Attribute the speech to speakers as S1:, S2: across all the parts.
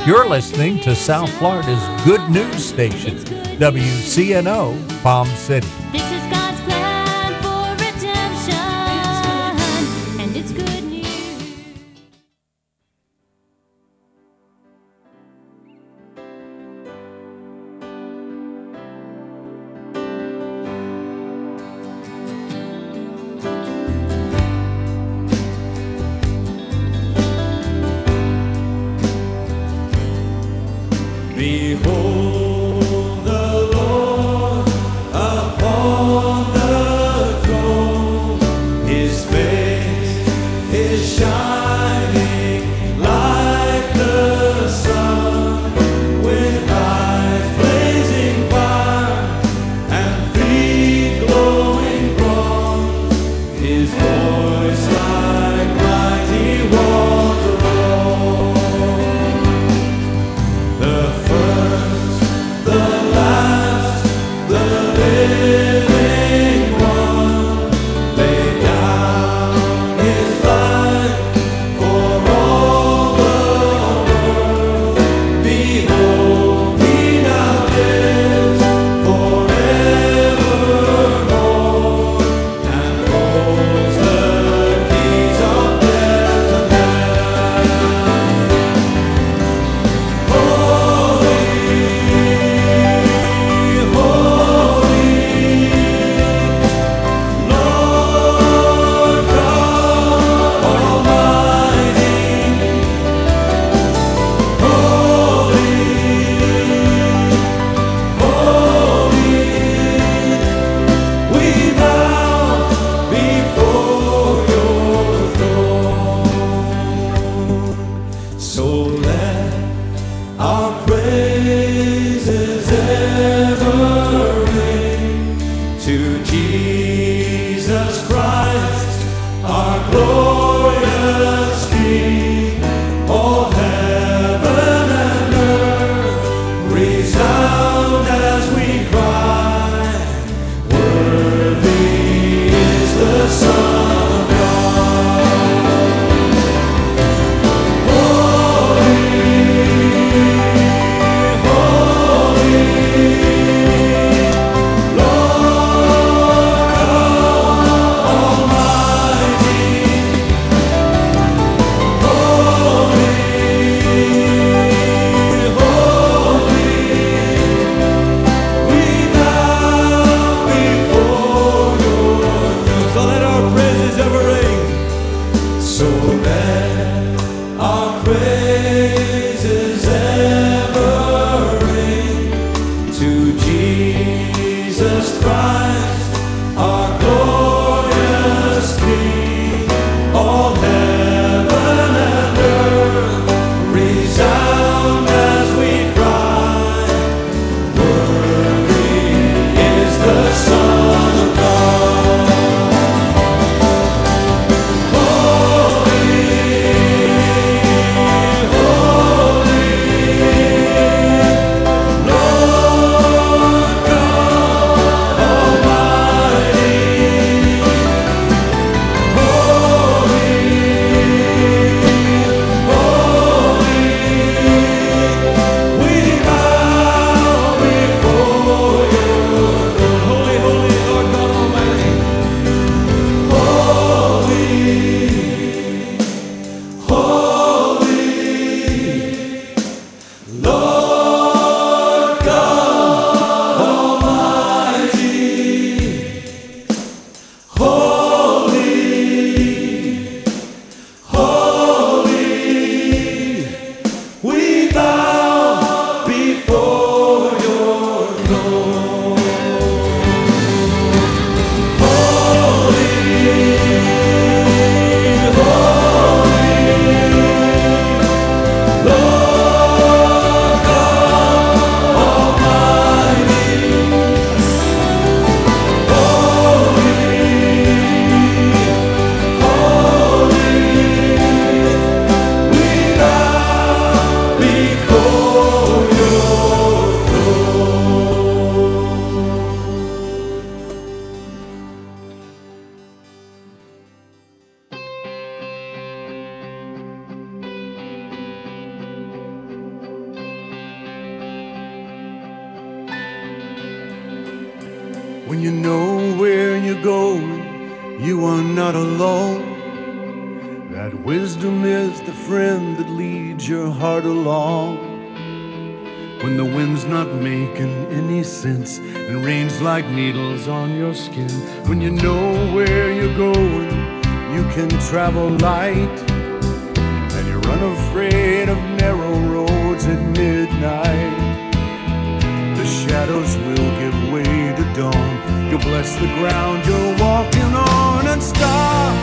S1: You're listening to South Florida's good news station, WCNO Palm City.
S2: This is God's plan for redemption, and it's good news.
S3: Behold the Lord upon the throne, His face is shining like the sun, with eyes blazing fire and feet glowing bronze, His voice like mighty water roll. The first, the last, the living one, laid down His life for all the world. Behold, He now lives forevermore, and holds the keys of death and hell. So let our praises ever ring to Jesus Christ, our glorious King. All heaven and earth resound as we cry, worthy is the Son of God. So let our praises ever ring. So let our praises ever ring to Jesus Christ, our glorious King. All heaven and earth resound as we cry, worthy is the Son of God. Lord God Almighty. When you know where you're going, you are not alone. That wisdom is the friend that leads your heart along. When the wind's not making any sense and rains like needles on your skin. When you know where you're going, you can travel light. And you're unafraid of narrow roads at midnight. The shadows will give way to dawn. You'll bless the ground you're walking on and stop.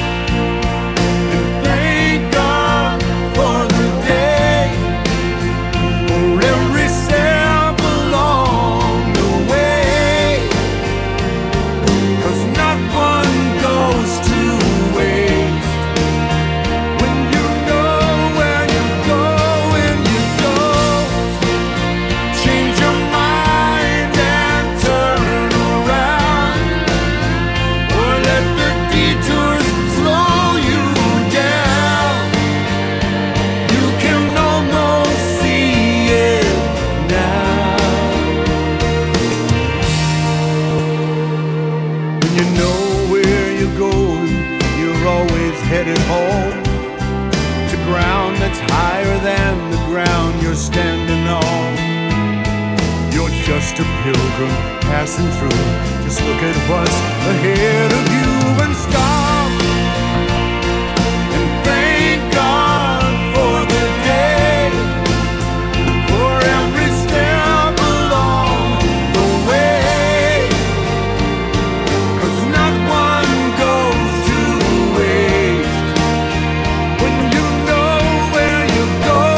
S3: Standing on, you're just a pilgrim passing through. Just look at what's ahead of you and stop and thank God for the day, for every step along the way. 'Cause not one goes to waste. When you know where you're going,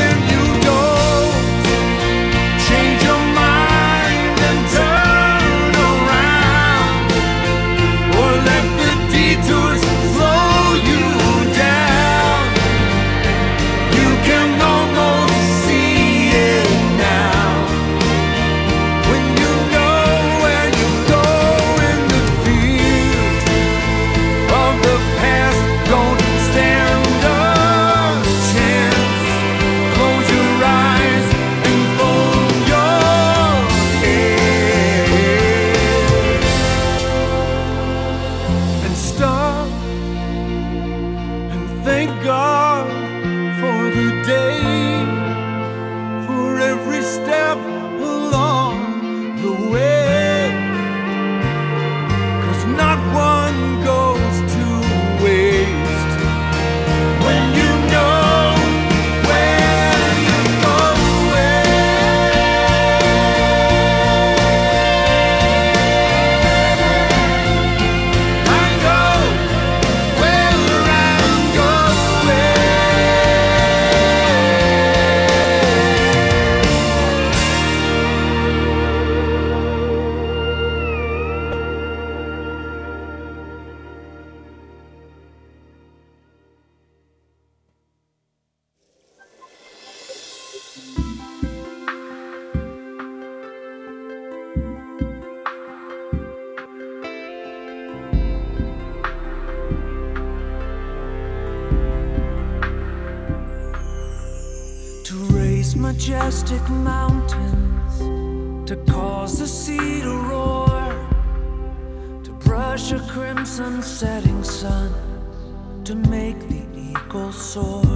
S4: majestic mountains, to cause the sea to roar, to brush a crimson setting sun, to make the eagle soar,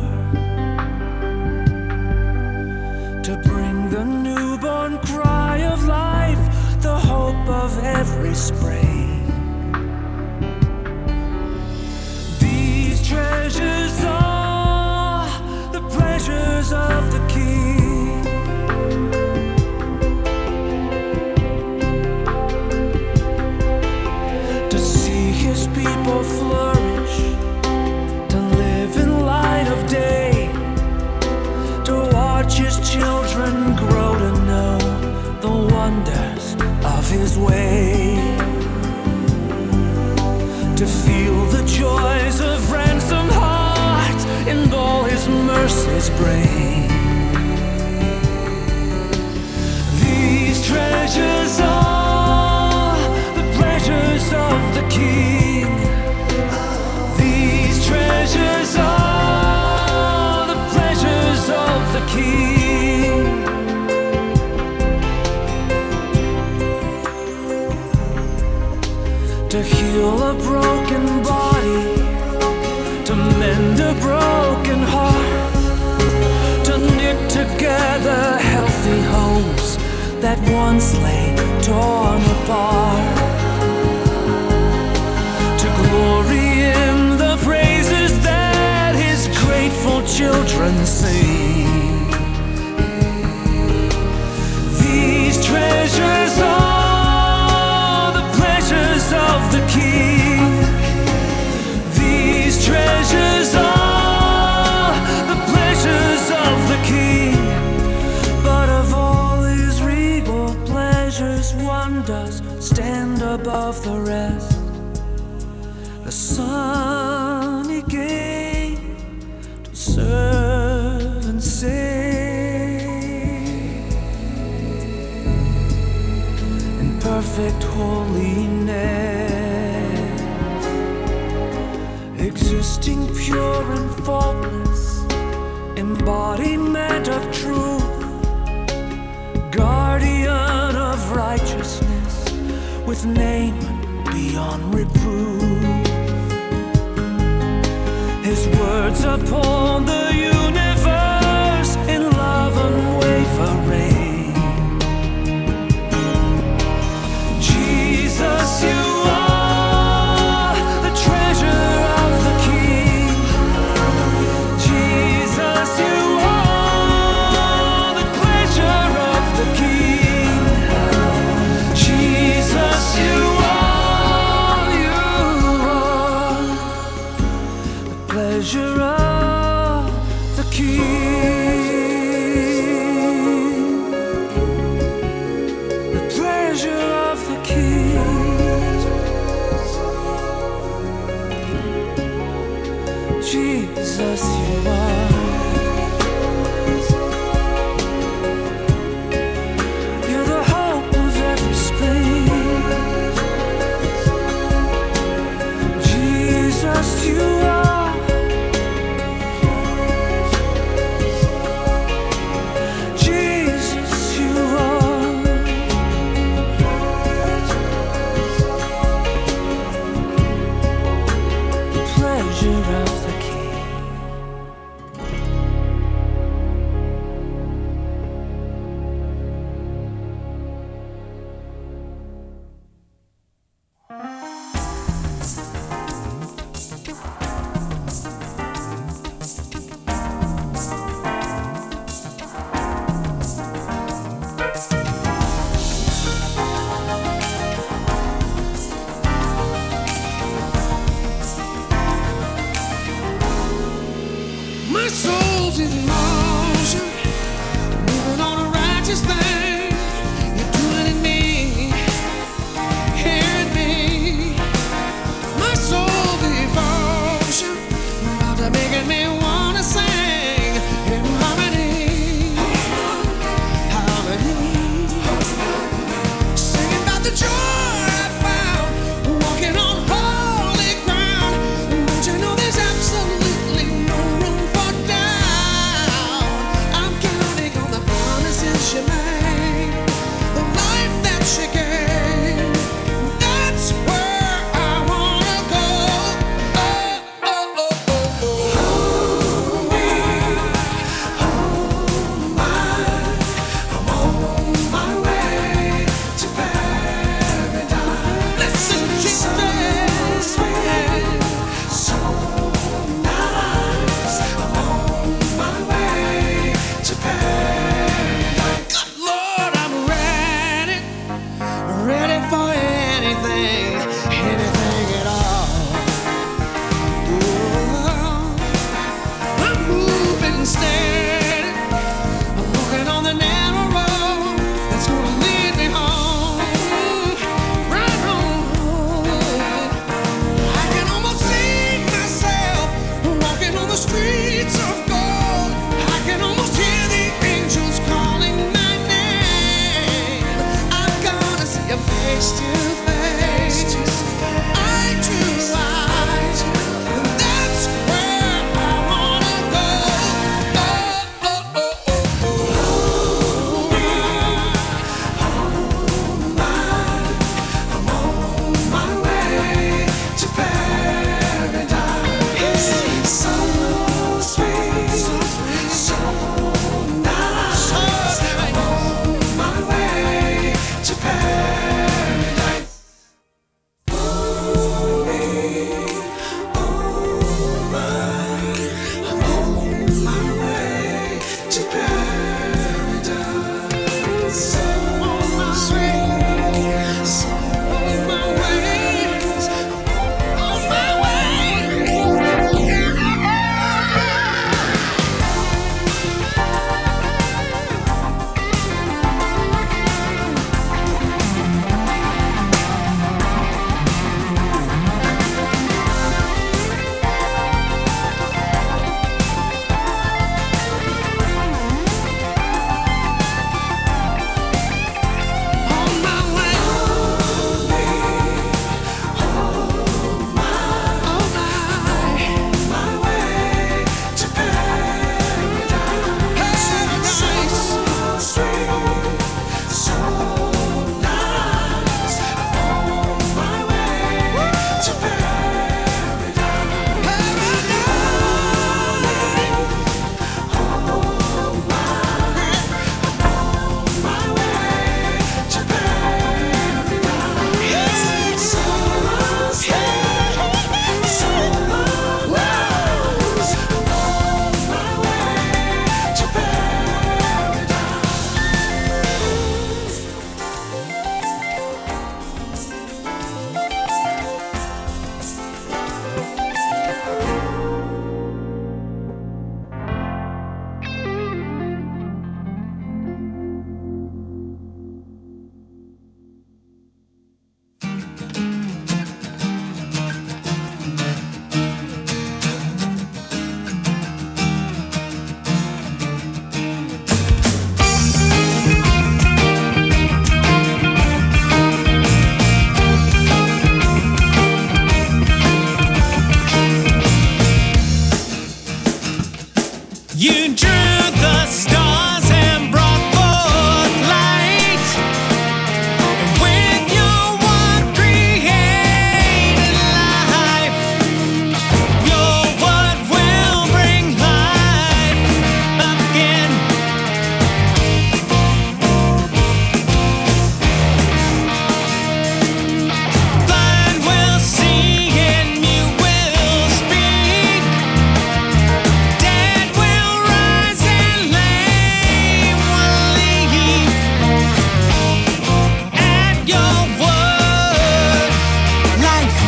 S4: to bring the newborn cry of life, the hope of every spring. These treasures are the pleasures of the King. To see his people flourish, to live in light of day, to watch his children grow to know the wonders of his way, to feel the joys of ransomed hearts and all his mercies bring. These treasures are the pleasures of the King. These treasures are the pleasures of the King. to heal a broken body, to mend a broken heart, to knit together healthy homes that once lay torn apart, to glory in the praises that his grateful children sing. These treasures are the pleasures of the King. These treasures are the pleasures of the King. But of all his regal pleasures, one does stand above the rest. The Son he gave to serve and save. In perfect holiness, existing pure and faultless, embodiment of truth, guardian of righteousness, with name beyond reproof. His words upon the universe in love unwavering. Jesus, you are the treasure of the King. Jesus, you are the pleasure of the King. Jesus, you are the pleasure of the King. The pleasure of the King. Jesus, you are. You're the hope of every spring. Jesus, you are. Jesus, you are. The pleasure of the King.
S5: My soul's in motion, moving on a righteous thing. You're doing it in me, hearing me. My soul devotion, about to making me wanna sing in harmony, harmony. Singing about the joy I found, walking on holy ground. Don't you know there's absolutely no room for doubt? I'm counting on the promises she made, the life that she gave. That's where I wanna go. Oh, oh, oh, oh, oh. Hold me, hold mine. I'm on my way to paradise. Listen, she says, so nice. I'm on my way to paradise. Good Lord, I'm ready, ready for anything, anything at all. Ooh, I'm moving steady. I'm walking on the narrow road that's gonna lead me home, right home. I can almost see myself walking on the streets of gold. I can almost hear the angels calling my name. I'm gonna see a face to face, eye to eye, and that's where I wanna go. Oh, oh, oh, oh, oh. Hold me, hold mine. I'm on my way your word. Life.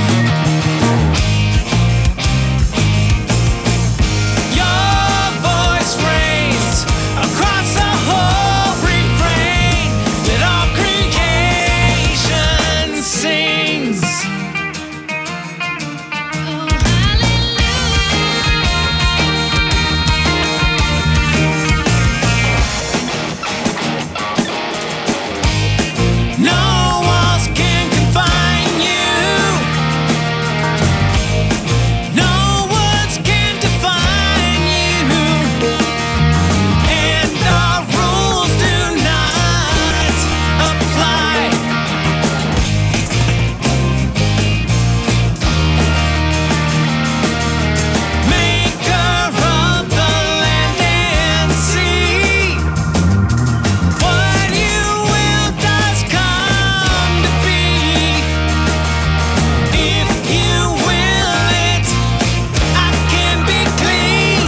S5: Your voice reigns across the whole refrain that all creation sings. No walls can confine you. No words can define you. And the rules do not apply. Maker of the land and sea. What you will does come to be. If you will it, I can be clean.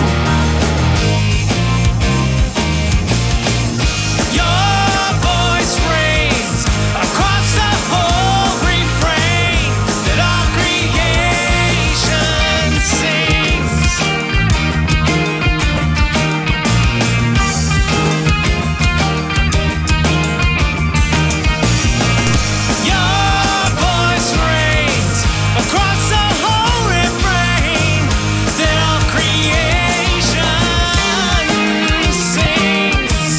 S5: Your voice reigns across the whole refrain that all creation sings. Your voice reigns across the whole refrain that all creation sings.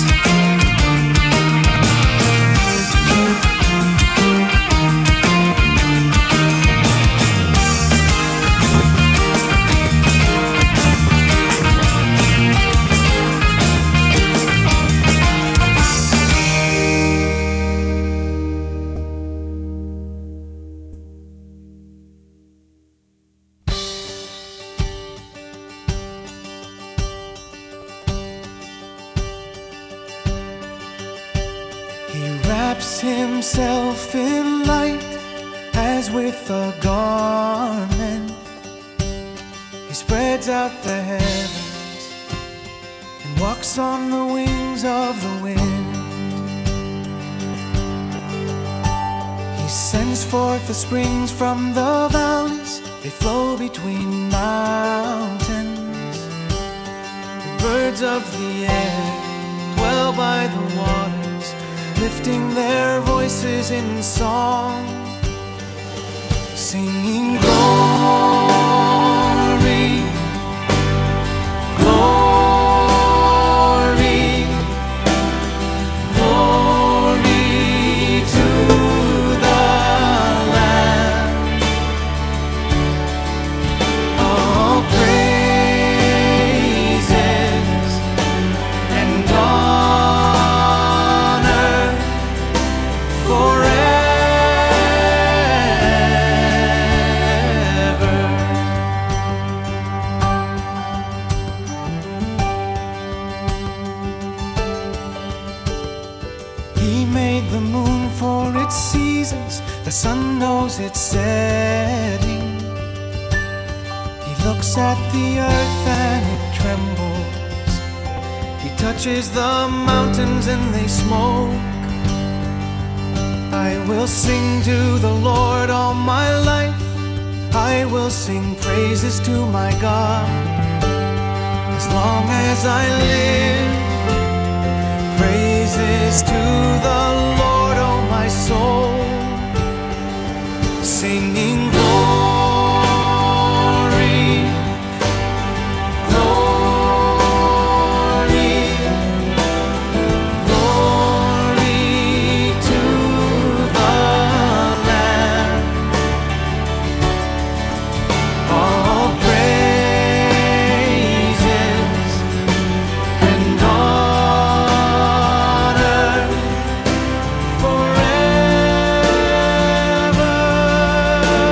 S4: He wraps himself in light as with a garment. He spreads out the heavens and walks on the wings of the wind. He sends forth the springs from the valleys, they flow between mountains. The birds of the air dwell by the waters, lifting their voices in song, singing glory, glory, glory to the Lamb. All praises and honor forever. He made the moon for its seasons, the sun knows its setting. He looks at the earth and it trembles. He touches the mountains and they smoke. I will sing to the Lord all my life. I will sing praises to my God. As long as I live, praises to the Lord, oh my soul. Singing glory, glory, glory to the Lamb. All praises and honor forever.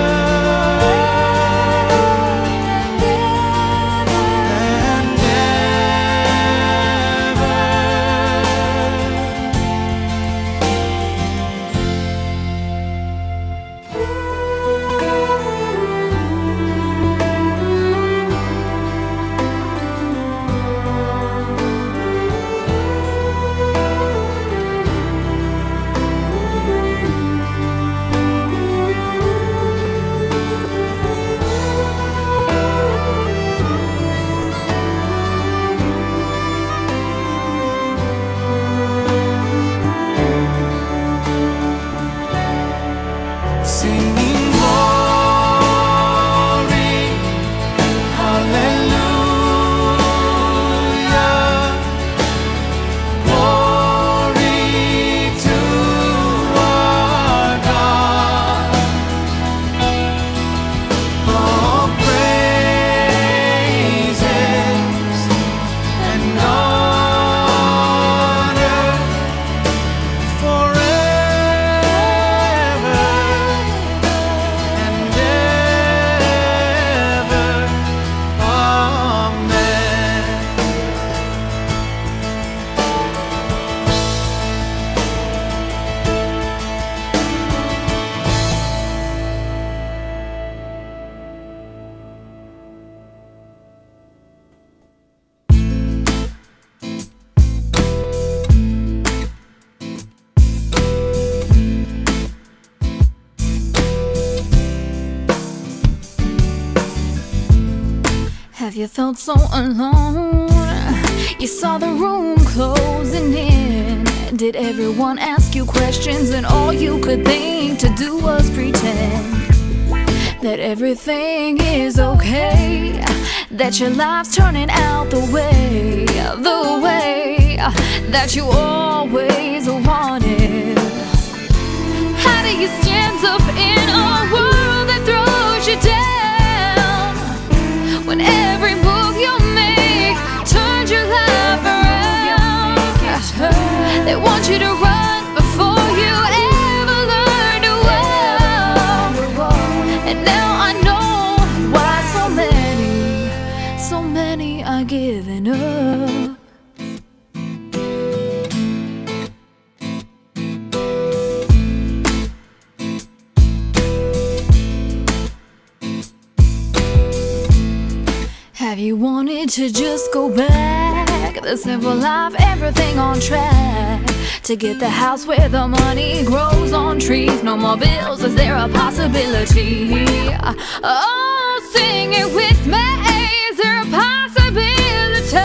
S2: Have you felt so alone? You saw the room closing in. Did everyone ask you questions and all you could think to do was pretend that everything is okay, that your life's turning out the way that you always wanted? How do you stand up in a world that throws you down, when every move you make turns your life around? They want you to run before you ever learn to walk, and now I know why so many are giving up. Have you wanted to just go back, the simple life, everything on track, to get the house where the money grows on trees? No more bills, is there a possibility? Oh, sing it with me, is there a possibility?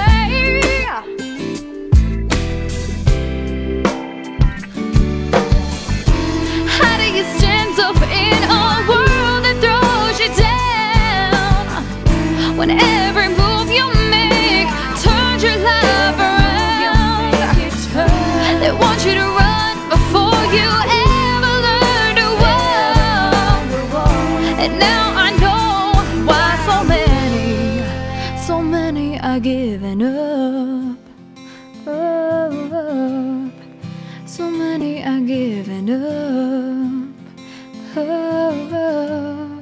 S2: How do you stand up in a world that throws you down, when every move you make turns your life around? They want you to run before you ever learn to walk, and now I know why so many are giving up. So many are giving up.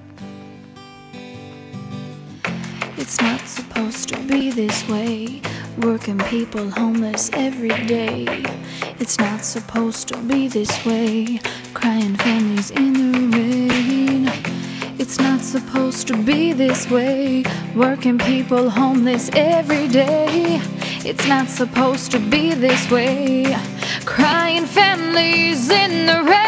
S2: It's not supposed to be this way. Working people homeless every day. It's not supposed to be this way. Crying families in the rain. It's not supposed to be this way. Working people homeless every day. It's not supposed to be this way. Crying families in the rain.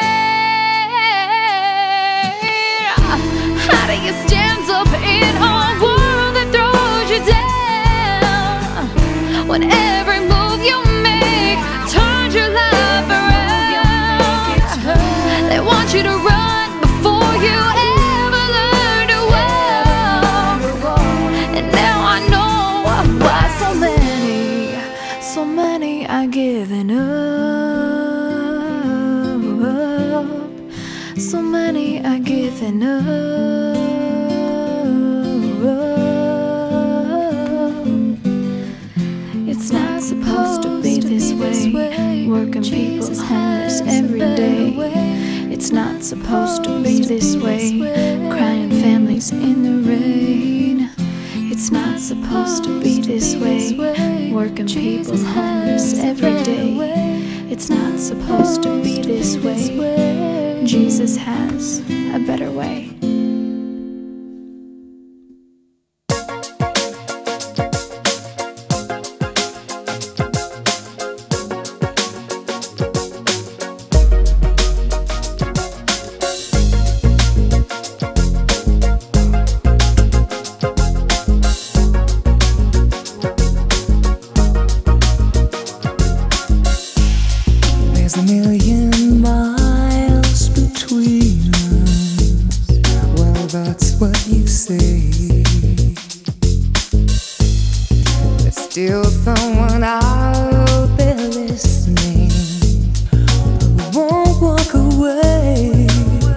S2: How do you stand up in a world that throws you down, when every move you make turns your life around? They want you to run before you ever learn to walk, and now I know why so many are giving up. So many are giving up. It's not supposed to be this way. Working people homeless every day. It's not supposed to be this way. Crying families in the rain. It's not supposed to be this way. Working people homeless every day. It's not supposed to be this way. Jesus has a better way.
S4: There's a million miles between us. Well, that's what you say. There's still someone out there listening who won't walk away.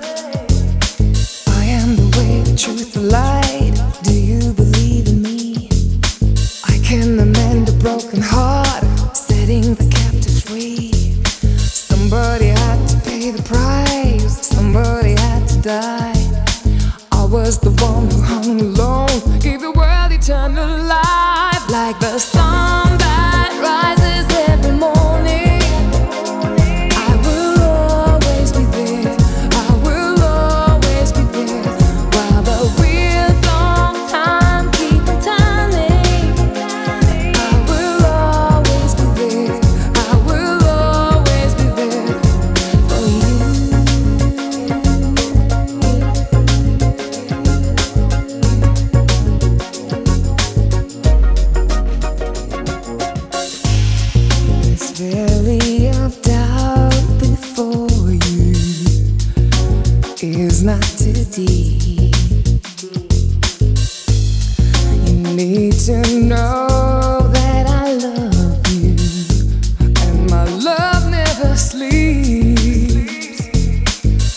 S4: I am the way, the truth, the light. Do you believe in me? I can amend a broken heart, setting the captive free. Somebody had to pay the price, somebody had to die. I was the one who hung alone, gave the world eternal life. Like the sun that rises every morning, I will always be there, I will always be there. While the wheels on time keep on turning, I will always be there, I will always be there for you.
S6: is not too deep. You need to know